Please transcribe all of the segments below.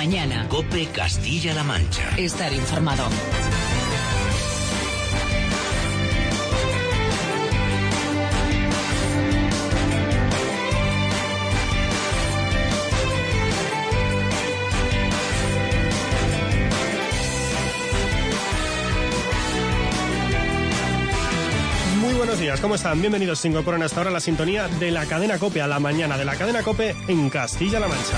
mañana. COPE Castilla-La Mancha. Estar informado. Buenos días, ¿cómo están? Bienvenidos, se incorporan hasta ahora a la sintonía de la cadena COPE, a la mañana de la cadena COPE en Castilla-La Mancha.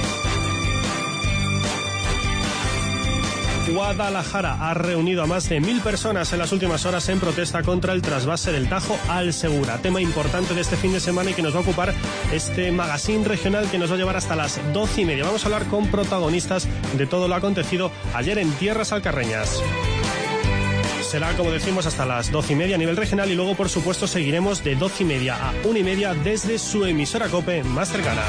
Guadalajara ha reunido a más de 1.000 personas en las últimas horas en protesta contra el trasvase del Tajo al Segura. Tema importante de este fin de semana y que nos va a ocupar este magazine regional que nos va a llevar hasta las 12:30. Vamos a hablar con protagonistas de todo lo acontecido ayer en tierras alcarreñas. Será, como decimos, hasta las 12:30 a nivel regional y luego, por supuesto, seguiremos de 12:30 a 1:30 desde su emisora COPE más cercana.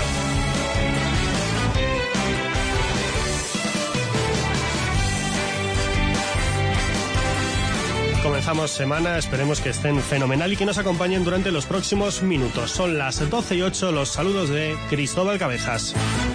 Comenzamos semana, esperemos que estén fenomenal y que nos acompañen durante los próximos minutos. Son las 12:08, los saludos de Cristóbal Cabezas.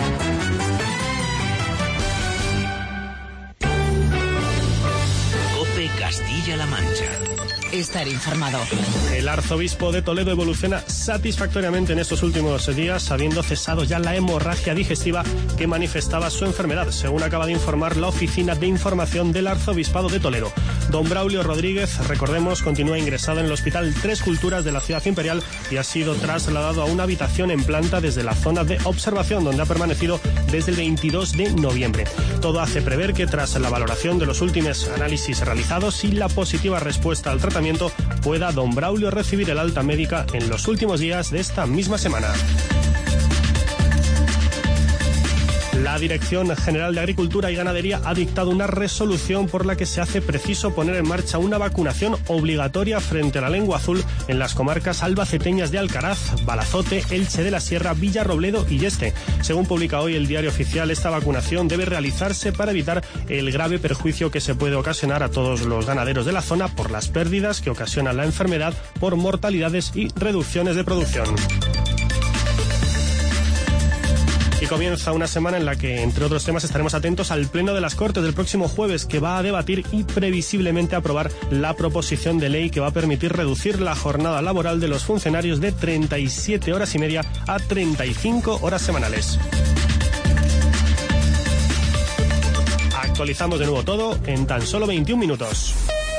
Castilla-La Mancha. Estar informado. El arzobispo de Toledo evoluciona satisfactoriamente en estos últimos días, habiendo cesado ya la hemorragia digestiva que manifestaba su enfermedad, según acaba de informar la Oficina de Información del Arzobispado de Toledo. Don Braulio Rodríguez, recordemos, continúa ingresado en el Hospital Tres Culturas de la Ciudad Imperial y ha sido trasladado a una habitación en planta desde la zona de observación, donde ha permanecido desde el 22 de noviembre. Todo hace prever que tras la valoración de los últimos análisis realizados y la positiva respuesta al tratamiento, pueda don Braulio recibir el alta médica en los últimos días de esta misma semana. La Dirección General de Agricultura y Ganadería ha dictado una resolución por la que se hace preciso poner en marcha una vacunación obligatoria frente a la lengua azul en las comarcas albaceteñas de Alcaraz, Balazote, Elche de la Sierra, Villarrobledo y Yeste. Según publica hoy el Diario Oficial, esta vacunación debe realizarse para evitar el grave perjuicio que se puede ocasionar a todos los ganaderos de la zona por las pérdidas que ocasiona la enfermedad por mortalidades y reducciones de producción. Y comienza una semana en la que, entre otros temas, estaremos atentos al Pleno de las Cortes del próximo jueves, que va a debatir y previsiblemente aprobar la proposición de ley que va a permitir reducir la jornada laboral de los funcionarios de 37 horas y media a 35 horas semanales. Actualizamos de nuevo todo en tan solo 21 minutos.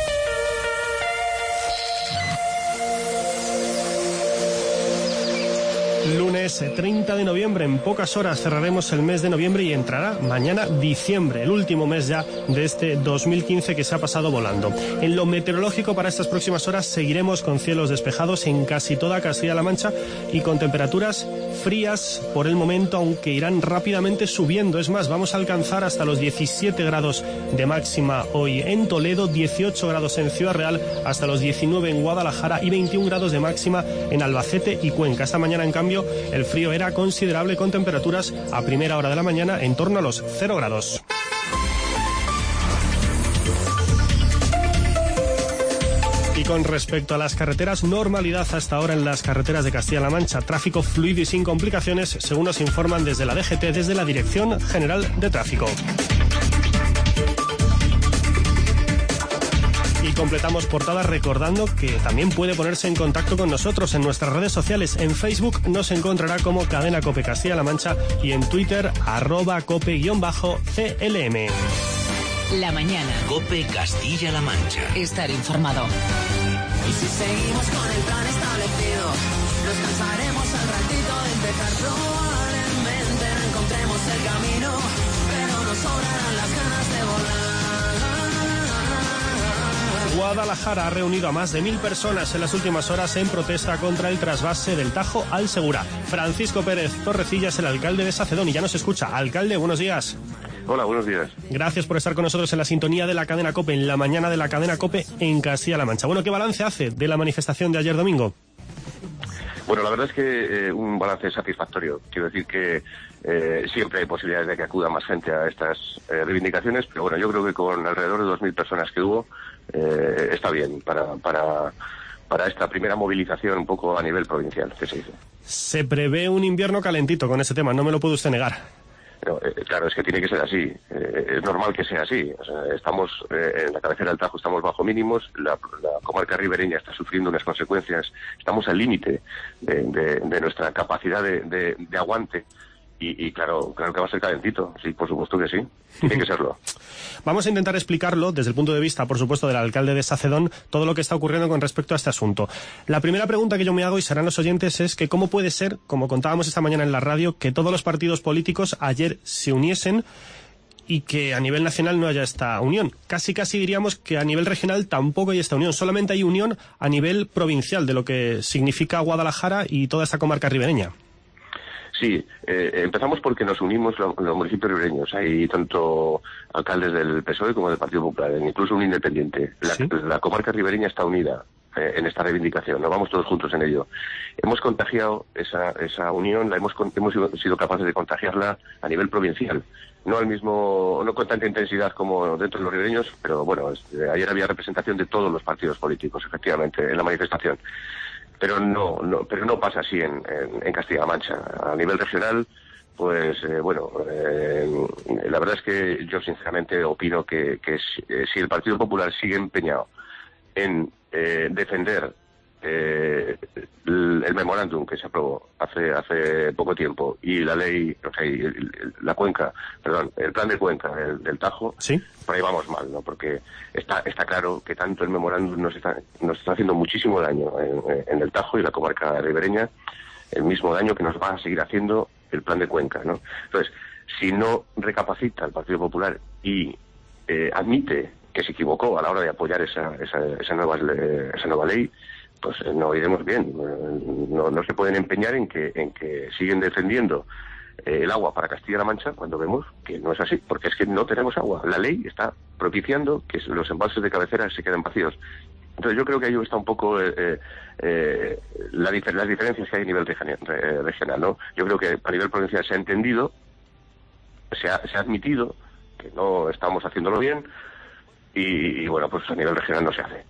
Lunes 30 de noviembre, en pocas horas cerraremos el mes de noviembre y entrará mañana diciembre, el último mes ya de este 2015 que se ha pasado volando. En lo meteorológico, para estas próximas horas seguiremos con cielos despejados en casi toda Castilla-La Mancha y con temperaturas frías por el momento, aunque irán rápidamente subiendo. Es más, vamos a alcanzar hasta los 17 grados de máxima hoy en Toledo, 18 grados en Ciudad Real, hasta los 19 en Guadalajara y 21 grados de máxima en Albacete y Cuenca. Esta mañana, en cambio, el frío era considerable con temperaturas a primera hora de la mañana en torno a los 0 grados. Y con respecto a las carreteras, normalidad hasta ahora en las carreteras de Castilla-La Mancha. Tráfico fluido y sin complicaciones, según nos informan desde la DGT, desde la Dirección General de Tráfico. Y completamos portada recordando que también puede ponerse en contacto con nosotros en nuestras redes sociales. En Facebook nos encontrará como Cadena COPE Castilla-La Mancha y en Twitter @cope_CLM. La mañana. COPE Castilla-La Mancha. Estar informado. Y si seguimos con el plan establecido, nos cansaremos al ratito de empezar. Probablemente no encontremos el camino, pero nos sobrarán las ganas de volar. Guadalajara ha reunido a más de 1.000 personas en las últimas horas en protesta contra el trasvase del Tajo al Segura. Francisco Pérez Torrecilla es el alcalde de Sacedón y ya nos escucha. Alcalde, buenos días. Hola, buenos días. Gracias por estar con nosotros en la sintonía de la cadena COPE, en la mañana de la cadena COPE en Castilla-La Mancha. Bueno, ¿qué balance hace de la manifestación de ayer domingo? Bueno, la verdad es que un balance satisfactorio. Quiero decir que siempre hay posibilidades de que acuda más gente a estas reivindicaciones, pero bueno, yo creo que con alrededor de 2.000 personas que hubo, está bien para esta primera movilización un poco a nivel provincial que se hizo. Se prevé un invierno calentito con ese tema, no me lo puede usted negar. Pero, claro, es que tiene que ser así. Es normal que sea así. O sea, estamos en la cabecera del Tajo, estamos bajo mínimos. La comarca ribereña está sufriendo unas consecuencias. Estamos al límite de nuestra capacidad de aguante. Y claro que va a ser calentito. Sí, por supuesto que sí. Tiene que serlo. Vamos a intentar explicarlo desde el punto de vista, por supuesto, del alcalde de Sacedón, todo lo que está ocurriendo con respecto a este asunto. La primera pregunta que yo me hago, y serán los oyentes, es que cómo puede ser, como contábamos esta mañana en la radio, que todos los partidos políticos ayer se uniesen y que a nivel nacional no haya esta unión. Casi diríamos que a nivel regional tampoco hay esta unión. Solamente hay unión a nivel provincial de lo que significa Guadalajara y toda esta comarca ribereña. Sí, empezamos porque nos unimos los municipios ribereños. Hay tanto alcaldes del PSOE como del Partido Popular, incluso un independiente. La comarca ribereña está unida en esta reivindicación. Nos vamos todos juntos en ello. Hemos contagiado esa unión, hemos sido capaces de contagiarla a nivel provincial. No con tanta intensidad como dentro de los ribereños, pero bueno, ayer había representación de todos los partidos políticos, efectivamente, en la manifestación. Pero no pasa así en Castilla-La Mancha. A nivel regional, pues la verdad es que yo sinceramente opino que si el Partido Popular sigue empeñado en defender el memorándum que se aprobó hace poco tiempo y la ley, el plan de cuenca del Tajo, ¿sí? Por ahí vamos mal, ¿no? Porque está claro que tanto el memorándum nos está haciendo muchísimo daño en el Tajo y la comarca ribereña, el mismo daño que nos va a seguir haciendo el plan de cuenca, ¿no? Entonces, si no recapacita el Partido Popular y admite que se equivocó a la hora de apoyar esa nueva ley, pues no iremos bien. No se pueden empeñar en que siguen defendiendo el agua para Castilla-La Mancha cuando vemos que no es así, porque es que no tenemos agua. La ley está propiciando que los embalses de cabecera se queden vacíos. Entonces yo creo que ahí está un poco las diferencias que hay a nivel regional, ¿no? Yo creo que a nivel provincial se ha entendido, se ha admitido que no estamos haciéndolo bien y bueno, pues a nivel regional no se hace.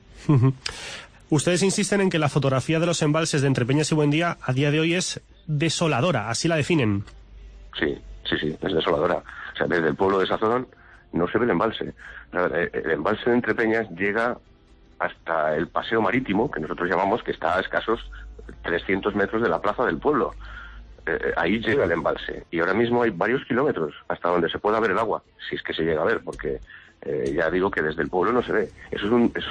Ustedes insisten en que la fotografía de los embalses de Entrepeñas y Buendía a día de hoy es desoladora, así la definen. Sí, es desoladora. O sea, desde el pueblo de Sacedón no se ve el embalse. El embalse de Entrepeñas llega hasta el paseo marítimo, que nosotros llamamos, que está a escasos 300 metros de la plaza del pueblo. Ahí llega el embalse. Y ahora mismo hay varios kilómetros hasta donde se pueda ver el agua, si es que se llega a ver, porque ya digo que desde el pueblo no se ve. Eso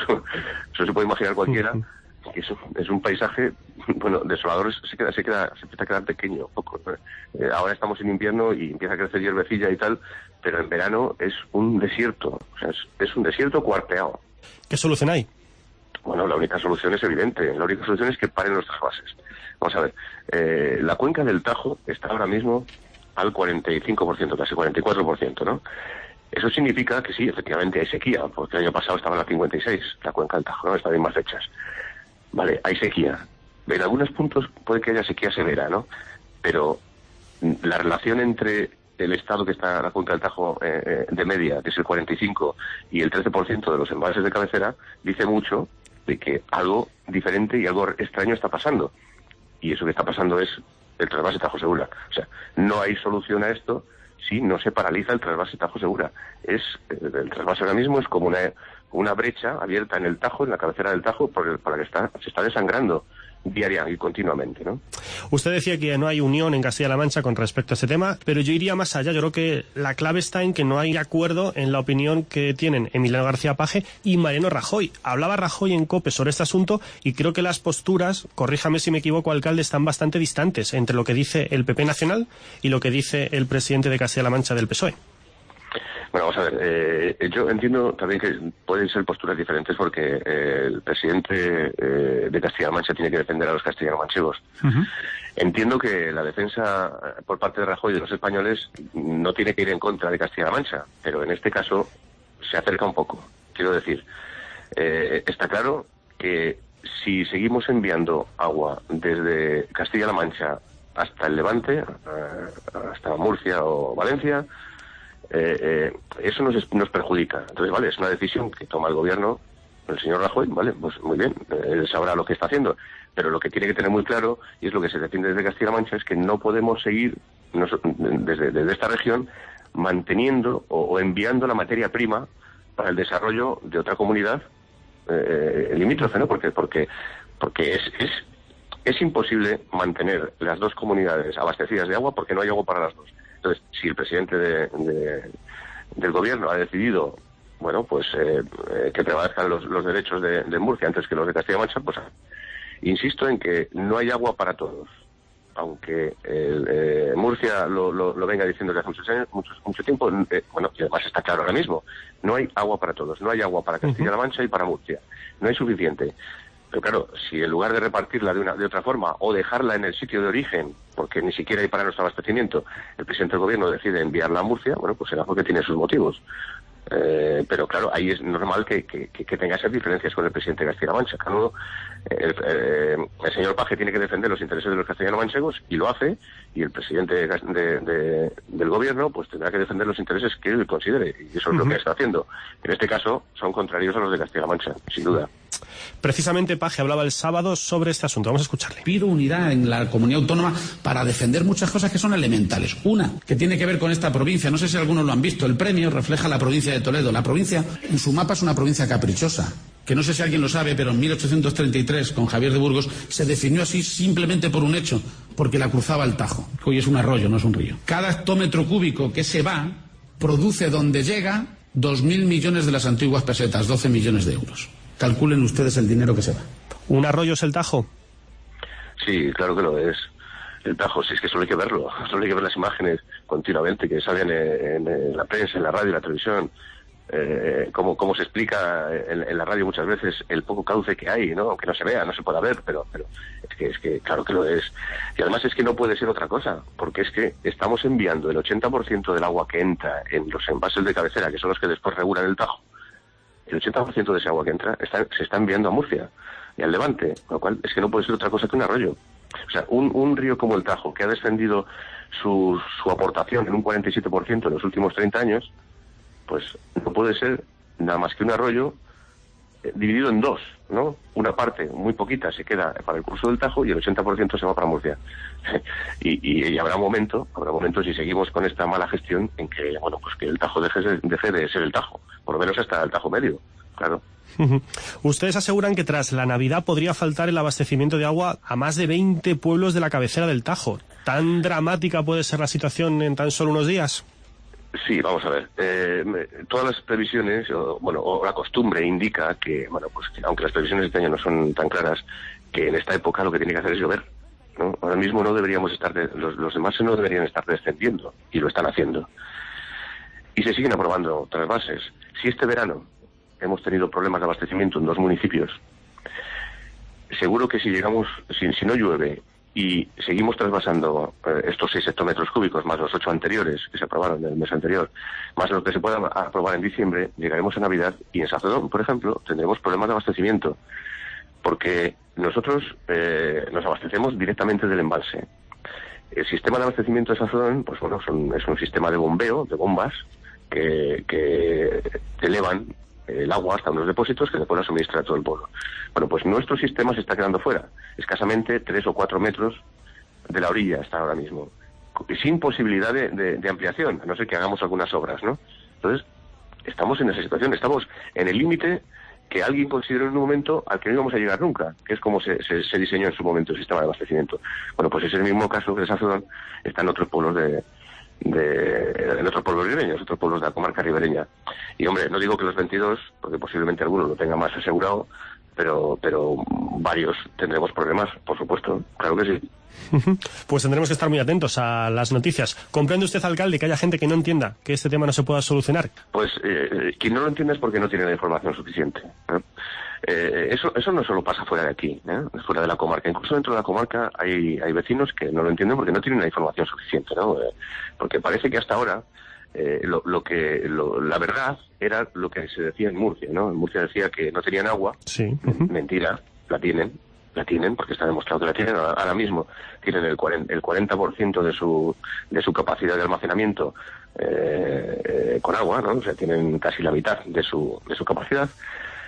se puede imaginar cualquiera, que es un paisaje, bueno, desolador. Se empieza a quedar pequeño, poco. Ahora estamos en invierno y empieza a crecer hierbecilla y tal, pero en verano es un desierto. O sea, es un desierto cuarteado. ¿Qué solución hay? Bueno, la única solución es evidente. La única solución es que paren los trasvases. Vamos a ver. La cuenca del Tajo está ahora mismo al 45%, casi 44%, ¿no? Eso significa que sí, efectivamente hay sequía, porque el año pasado estaba en la 56, la cuenca del Tajo, ¿no? Está en más fechas. Vale, hay sequía. En algunos puntos puede que haya sequía severa, ¿no? Pero la relación entre el estado que está la cuenca del Tajo de media, que es el 45, y el 13% de los embalses de cabecera, dice mucho de que algo diferente y algo extraño está pasando. Y eso que está pasando es el trasvase Tajo Segura. O sea, no hay solución a esto si no se paraliza el trasvase Tajo Segura. El trasvase ahora mismo es como una brecha abierta en el Tajo, en la cabecera del Tajo, por la que se está desangrando diaria y continuamente, ¿no? Usted decía que no hay unión en Castilla-La Mancha con respecto a este tema, pero yo iría más allá. Yo creo que la clave está en que no hay acuerdo en la opinión que tienen Emiliano García Paje y Mariano Rajoy. Hablaba Rajoy en COPE sobre este asunto y creo que las posturas, corríjame si me equivoco, alcalde, están bastante distantes entre lo que dice el PP nacional y lo que dice el presidente de Castilla-La Mancha del PSOE. Bueno, vamos a ver, yo entiendo también que pueden ser posturas diferentes porque el presidente de Castilla-La Mancha tiene que defender a los castellano-manchegos. Uh-huh. Entiendo que la defensa por parte de Rajoy de los españoles no tiene que ir en contra de Castilla-La Mancha, pero en este caso se acerca un poco. Quiero decir, está claro que si seguimos enviando agua desde Castilla-La Mancha hasta el Levante, hasta Murcia o Valencia, eso nos perjudica. Entonces, vale, es una decisión que toma el gobierno el señor Rajoy, vale, pues muy bien, él sabrá lo que está haciendo, pero lo que tiene que tener muy claro, y es lo que se defiende desde Castilla-La Mancha, es que no podemos seguir desde esta región manteniendo o enviando la materia prima para el desarrollo de otra comunidad limítrofe, ¿no? Porque es imposible mantener las dos comunidades abastecidas de agua porque no hay agua para las dos. Entonces, si el presidente del gobierno ha decidido, bueno, pues que prevalezcan los derechos de Murcia antes que los de Castilla-La Mancha, pues insisto en que no hay agua para todos. Aunque Murcia lo venga diciendo desde hace muchos años, mucho tiempo, bueno, y además está claro ahora mismo, no hay agua para todos, no hay agua para Castilla-La Mancha y para Murcia, no hay suficiente. Pero claro, si en lugar de repartirla de otra forma o dejarla en el sitio de origen, porque ni siquiera hay para nuestro abastecimiento, el presidente del gobierno decide enviarla a Murcia, bueno, pues será porque tiene sus motivos. Pero claro, ahí es normal que tenga esas diferencias con el presidente de Castilla-La Mancha. Claro, el señor Paje tiene que defender los intereses de los castellano-manchegos y lo hace, y el presidente del gobierno pues tendrá que defender los intereses que él considere, y eso es lo que está haciendo. En este caso son contrarios a los de Castilla-La Mancha, sin duda. Precisamente Paje hablaba el sábado sobre este asunto. Vamos a escucharle. Pido unidad en la comunidad autónoma para defender muchas cosas que son elementales. Una, que tiene que ver con esta provincia. No sé si algunos lo han visto. El premio refleja la provincia de Toledo. La provincia, en su mapa, es una provincia caprichosa. Que no sé si alguien lo sabe, pero en 1833, con Javier de Burgos, se definió así simplemente por un hecho, porque la cruzaba el Tajo. Hoy es un arroyo, no es un río. Cada hectómetro cúbico que se va, produce donde llega 2.000 millones de las antiguas pesetas, 12 millones de euros. Calculen ustedes el dinero que se va. ¿Un arroyo es el Tajo? Sí, claro que lo es. El Tajo, si es que solo hay que verlo, solo hay que ver las imágenes continuamente que salen en la prensa, en la radio, en la televisión. Como se explica en la radio muchas veces, el poco cauce que hay, ¿no? Aunque no se vea, no se pueda ver, pero es que claro que lo es. Y además es que no puede ser otra cosa, porque es que estamos enviando el 80% del agua que entra en los envases de cabecera, que son los que después regulan el Tajo. El 80% de ese agua que entra se está enviando a Murcia y al Levante, con lo cual es que no puede ser otra cosa que un arroyo. O sea, un río como el Tajo, que ha descendido su aportación en un 47% en los últimos 30 años, pues no puede ser nada más que un arroyo dividido en dos, ¿no? Una parte, muy poquita, se queda para el curso del Tajo y el 80% se va para Murcia. y habrá momentos, si seguimos con esta mala gestión, en que, bueno, pues que el Tajo deje de ser el Tajo, por lo menos hasta el Tajo medio, claro. Ustedes aseguran que tras la Navidad podría faltar el abastecimiento de agua a más de 20 pueblos de la cabecera del Tajo. ¿Tan dramática puede ser la situación en tan solo unos días? Sí, vamos a ver. Todas las previsiones, o la costumbre indica que, bueno, pues que aunque las previsiones de este año no son tan claras, que en esta época lo que tiene que hacer es llover, ¿no? Ahora mismo no deberíamos estar, los demás no deberían estar descendiendo, y lo están haciendo. Y se siguen aprobando trasvases. Si este verano hemos tenido problemas de abastecimiento en 2 municipios, seguro que si no llueve y seguimos trasvasando estos 6 hectómetros cúbicos, más los 8 anteriores que se aprobaron el mes anterior, más los que se puedan aprobar en diciembre, llegaremos a Navidad y en Sazedón, por ejemplo, tendremos problemas de abastecimiento, porque nosotros nos abastecemos directamente del embalse. El sistema de abastecimiento de Sazedón, pues bueno, es un sistema de bombeo, de bombas, que elevan el agua hasta unos depósitos que se puedan suministrar a todo el pueblo. Bueno, pues nuestro sistema se está quedando fuera, escasamente 3 o 4 metros de la orilla está ahora mismo, sin posibilidad de ampliación, a no ser que hagamos algunas obras, ¿no? Entonces, estamos en esa situación, estamos en el límite que alguien consideró en un momento al que no íbamos a llegar nunca, que es como se diseñó en su momento el sistema de abastecimiento. Bueno, pues es el mismo caso que Sazedón está en otros pueblos en otros pueblos ribereños, otros pueblos de la comarca ribereña. Y hombre, no digo que los 22, porque posiblemente alguno lo tenga más asegurado, pero varios tendremos problemas, por supuesto, claro que sí. Pues tendremos que estar muy atentos a las noticias. ¿Comprende usted, alcalde, que haya gente que no entienda que este tema no se pueda solucionar? Pues quien no lo entiende es porque no tiene la información suficiente, ¿eh? Eso no solo pasa fuera de aquí, fuera de la comarca. Incluso dentro de la comarca hay vecinos que no lo entienden porque no tienen la información suficiente, ¿no? Porque parece que hasta ahora la verdad era lo que se decía en Murcia, ¿no? En Murcia decía que no tenían agua. Sí. Mentira, la tienen porque está demostrado que la tienen. Ahora mismo tienen el 40% de su capacidad de almacenamiento con agua, ¿no? O sea, tienen casi la mitad de su capacidad.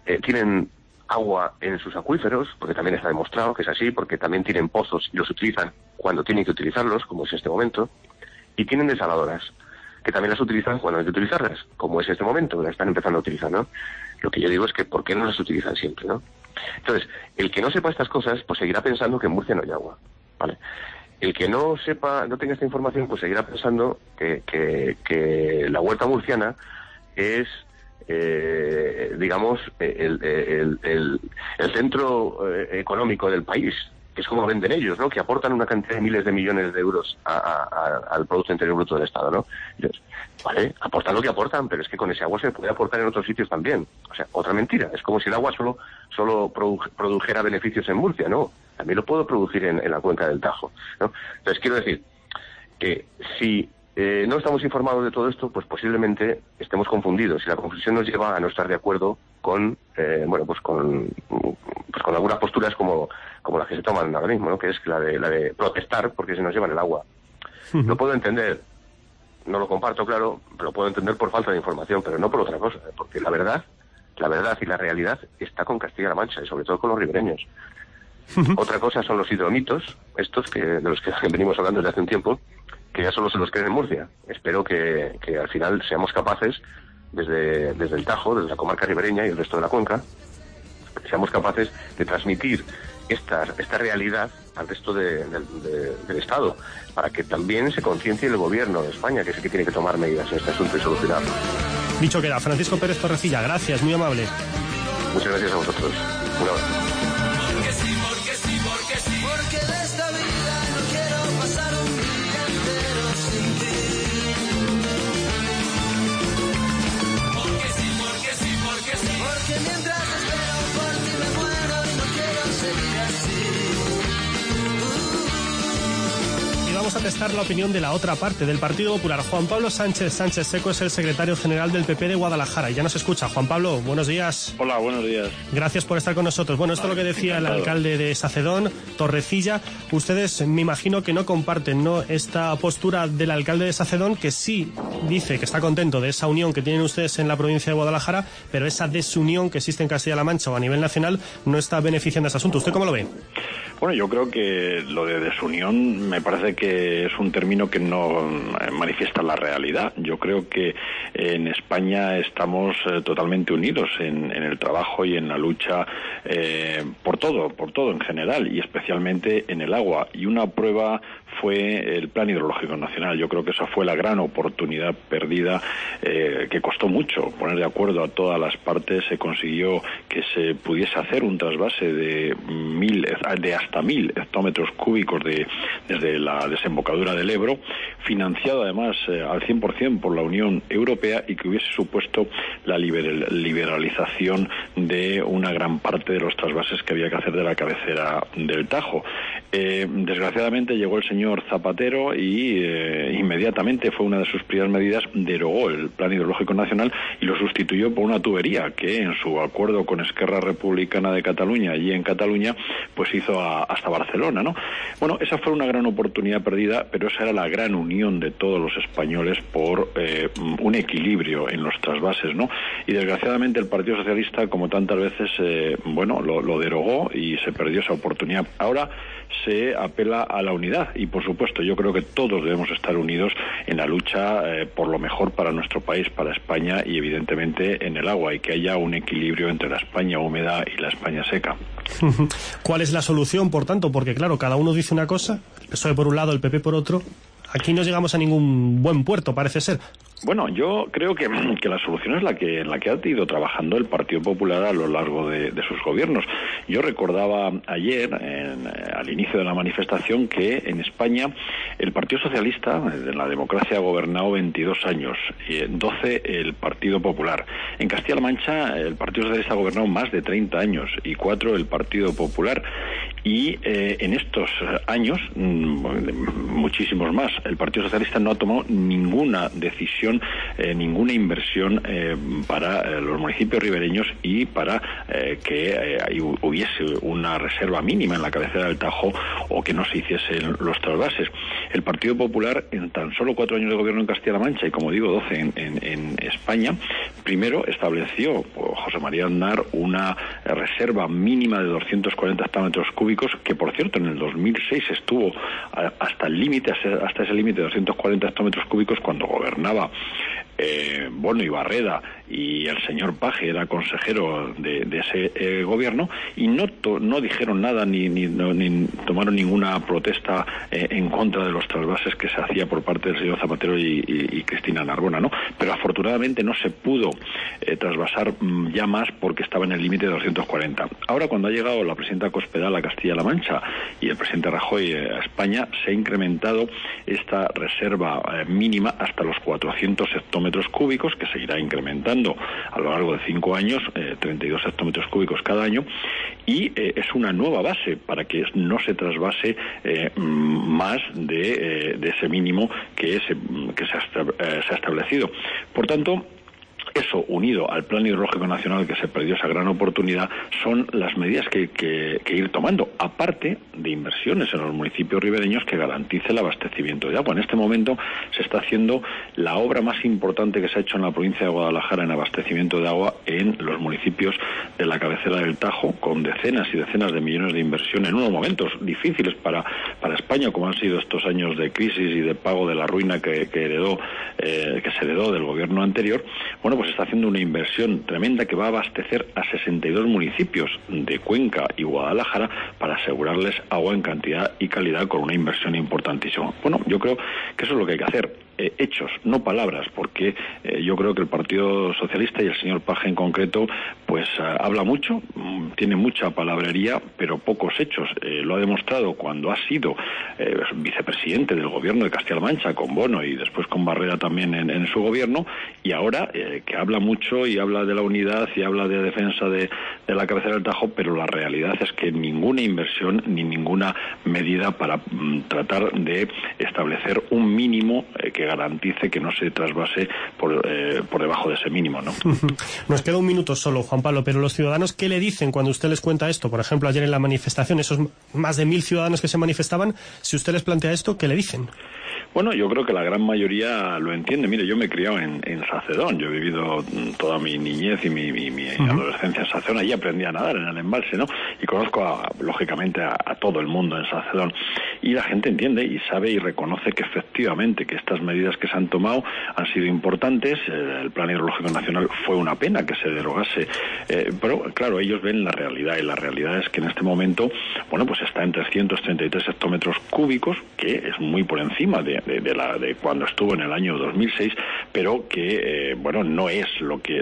tienen agua en sus acuíferos, porque también está demostrado que es así, porque también tienen pozos y los utilizan cuando tienen que utilizarlos, como es este momento, y tienen desaladoras, que también las utilizan cuando hay que utilizarlas, como es este momento, las están empezando a utilizar, ¿no? Lo que yo digo es que ¿por qué no las utilizan siempre, no? Entonces, el que no sepa estas cosas, pues seguirá pensando que en Murcia no hay agua, ¿vale? El que no sepa, no tenga esta información, pues seguirá pensando que la huerta murciana es digamos, el centro económico del país, que es como venden ellos, ¿no? Que aportan una cantidad de miles de millones de euros al Producto Interior Bruto del Estado, ¿no? Entonces, vale, aportan lo que aportan, pero es que con ese agua se puede aportar en otros sitios también. O sea, otra mentira. Es como si el agua solo produjera beneficios en Murcia, ¿no? También lo puedo producir en la cuenca del Tajo, ¿no? Entonces, quiero decir que si no estamos informados de todo esto, pues posiblemente estemos confundidos y la confusión nos lleva a no estar de acuerdo con con algunas posturas como las que se toman ahora mismo, ¿no? Que es la de protestar porque se nos llevan el agua. Lo puedo entender, no lo comparto, claro, pero lo puedo entender por falta de información, pero no por otra cosa, porque la verdad y la realidad está con Castilla-La Mancha y sobre todo con los ribereños. Otra cosa son los hidromitos, estos de los que venimos hablando desde hace un tiempo, que ya solo se los creen en Murcia. Espero que al final seamos capaces, desde el Tajo, desde la comarca ribereña y el resto de la cuenca, seamos capaces de transmitir esta realidad al resto del Estado, para que también se conciencie el gobierno de España, que es el que tiene que tomar medidas en este asunto y solucionarlo. Dicho queda. Francisco Pérez Torrecilla, gracias, muy amable. Muchas gracias a vosotros. Un abrazo. Porque de esta vida no quiero pasar un día entero sin ti. Porque mientras espero por ti me muero y no quiero seguir así. Y vamos a testar la opinión de la otra parte, del Partido Popular. Juan Pablo Sánchez Seco es el secretario general del PP de Guadalajara y ya nos escucha. Juan Pablo, buenos días. Hola, buenos días. Gracias por estar con nosotros. Bueno, esto es lo que decía el alcalde de Sacedón, Torrecilla. Ustedes, me imagino que no comparten, ¿no?, esta postura del alcalde de Sacedón, que sí dice que está contento de esa unión que tienen ustedes en la provincia de Guadalajara, pero esa desunión que existe en Castilla-La Mancha o a nivel nacional no está beneficiando ese asunto. ¿Usted cómo lo ve? Bueno, yo creo que lo de desunión me parece que es un término que no manifiesta la realidad. Yo creo que en España estamos totalmente unidos en el trabajo y en la lucha por todo en general y especialmente en el agua. Y una prueba fue el Plan Hidrológico Nacional. Yo creo que esa fue la gran oportunidad perdida, que costó mucho poner de acuerdo a todas las partes. Se consiguió que se pudiese hacer un trasvase de hasta 1.000 hectómetros cúbicos desde la desembocadura del Ebro, financiado además al 100% por la Unión Europea y que hubiese supuesto la liberalización de una gran parte de los trasvases que había que hacer de la cabecera del Tajo. Desgraciadamente llegó el señor Zapatero y inmediatamente fue una de sus primeras medidas, derogó el Plan Hidrológico Nacional y lo sustituyó por una tubería que en su acuerdo con Esquerra Republicana de Cataluña, allí en Cataluña, pues hizo hasta Barcelona, ¿no? Bueno, esa fue una gran oportunidad perdida, pero esa era la gran unión de todos los españoles por un equilibrio en los trasvases, ¿no? Y desgraciadamente el Partido Socialista, como tantas veces, lo derogó y se perdió esa oportunidad. Ahora se apela a la unidad y, por supuesto, yo creo que todos debemos estar unidos en la lucha por lo mejor para nuestro país, para España y, evidentemente, en el agua, y que haya un equilibrio entre la España húmeda y la España seca. ¿Cuál es la solución, por tanto? Porque, claro, cada uno dice una cosa, el PSOE por un lado, el PP por otro. Aquí no llegamos a ningún buen puerto, parece ser. Bueno, yo creo que la solución es la que ha ido trabajando el Partido Popular a lo largo de sus gobiernos. Yo recordaba ayer, al inicio de la manifestación, que en España el Partido Socialista, de la democracia, ha gobernado 22 años, 12 el Partido Popular. En Castilla-La Mancha el Partido Socialista ha gobernado más de 30 años y 4 el Partido Popular. Y en estos años, muchísimos más, el Partido Socialista no ha tomado ninguna decisión, ninguna inversión para los municipios ribereños y para que hubiese una reserva mínima en la cabecera del Tajo o que no se hiciesen los trasvases. El Partido Popular, en tan solo 4 años de gobierno en Castilla-La Mancha, y como digo, 12 en España, primero estableció José María Aznar una reserva mínima de 240 hectómetros cúbicos, que por cierto en el 2006 estuvo hasta ese límite de 240 hectómetros cúbicos cuando gobernaba Bono y Barreda, y el señor Paje era consejero de ese gobierno, y no dijeron nada ni tomaron ninguna protesta en contra de los trasvases que se hacía por parte del señor Zapatero y Cristina Narbona, ¿no? Pero afortunadamente no se pudo trasvasar ya más porque estaba en el límite de 240. Ahora, cuando ha llegado la presidenta Cospedal a Castilla-La Mancha y el presidente Rajoy a España, se ha incrementado esta reserva mínima hasta los 400 hectómetros cúbicos, que seguirá incrementando a lo largo de 5 años, 32 hectómetros cúbicos cada año, y es una nueva base para que no se trasvase más de ese mínimo que se ha establecido. Por tanto, eso, unido al Plan Hidrológico Nacional, que se perdió esa gran oportunidad, son las medidas que ir tomando, aparte de inversiones en los municipios ribereños que garantice el abastecimiento de agua. En este momento se está haciendo la obra más importante que se ha hecho en la provincia de Guadalajara en abastecimiento de agua en los municipios de la cabecera del Tajo, con decenas y decenas de millones de inversión en unos momentos difíciles para España, como han sido estos años de crisis y de pago de la ruina que se heredó del gobierno anterior. Bueno, pues está haciendo una inversión tremenda que va a abastecer a 62 municipios de Cuenca y Guadalajara para asegurarles agua en cantidad y calidad con una inversión importantísima. Bueno, yo creo que eso es lo que hay que hacer. Hechos, no palabras, porque yo creo que el Partido Socialista y el señor Paje en concreto, pues habla mucho, tiene mucha palabrería, pero pocos hechos. Lo ha demostrado cuando ha sido vicepresidente del gobierno de Castilla-La Mancha con Bono y después con Barrera también en su gobierno, y ahora que habla mucho y habla de la unidad y habla de defensa de la cabecera del Tajo, pero la realidad es que ninguna inversión ni ninguna medida para tratar de establecer un mínimo que garantice que no se trasvase por debajo de ese mínimo, ¿no? Nos queda un minuto solo, Juan Pablo, pero los ciudadanos, ¿qué le dicen cuando usted les cuenta esto? Por ejemplo, ayer en la manifestación, esos más de 1.000 ciudadanos que se manifestaban, si usted les plantea esto, ¿qué le dicen? Bueno, yo creo que la gran mayoría lo entiende. Mire, yo me he criado en Sacedón, yo he vivido toda mi niñez y mi adolescencia en Sacedón, allí aprendí a nadar en el embalse, ¿no? Y conozco lógicamente a todo el mundo en Sacedón. Y la gente entiende y sabe y reconoce que efectivamente que estas medidas que se han tomado han sido importantes. El Plan Hidrológico Nacional fue una pena que se derogase, pero claro, ellos ven la realidad, y la realidad es que en este momento, bueno, pues está en 333 hectómetros cúbicos, que es muy por encima de cuando estuvo en el año 2006, pero que bueno, no es lo que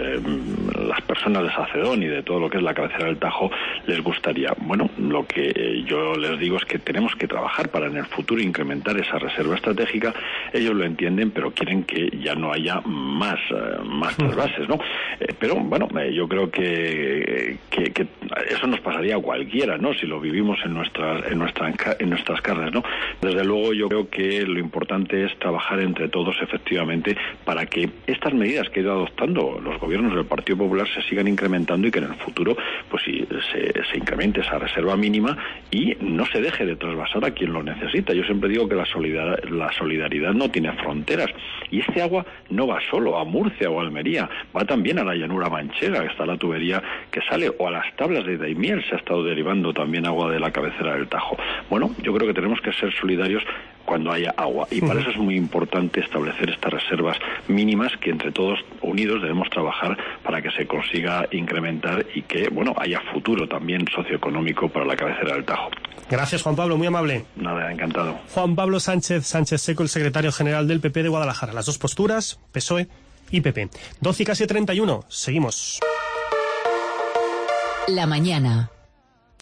las personas de Sacedón y de todo lo que es la cabecera del Tajo les gustaría. Bueno, lo que yo les digo es que tenemos que trabajar para en el futuro incrementar esa reserva estratégica. Ellos lo entienden, pero quieren que ya no haya más trasvases, ¿no? Pero bueno, yo creo que eso nos pasaría a cualquiera, ¿no? Si lo vivimos en nuestras carnes, ¿no? Desde luego yo creo que lo importante es trabajar entre todos efectivamente para que estas medidas que ha ido adoptando los gobiernos del Partido Popular se sigan incrementando y que en el futuro pues se incremente esa reserva mínima y no se deje de trasvasar a quien lo necesita. Yo siempre digo que la solidaridad no tiene fronteras, y este agua no va solo a Murcia o a Almería, va también a la llanura manchega, que está la tubería que sale, o a las tablas de Daimiel se ha estado derivando también agua de la cabecera del Tajo. Bueno, yo creo que tenemos que ser solidarios cuando haya agua, y para eso es muy importante establecer estas reservas mínimas que entre todos unidos debemos trabajar para que se consiga incrementar y que, bueno, haya futuro también socioeconómico para la cabecera del Tajo. Gracias, Juan Pablo, muy amable. Nada, encantado. Juan Pablo Sánchez Seco, el secretario general del PP de Guadalajara. Las dos posturas, PSOE y PP. 12 y casi 31, seguimos. La mañana.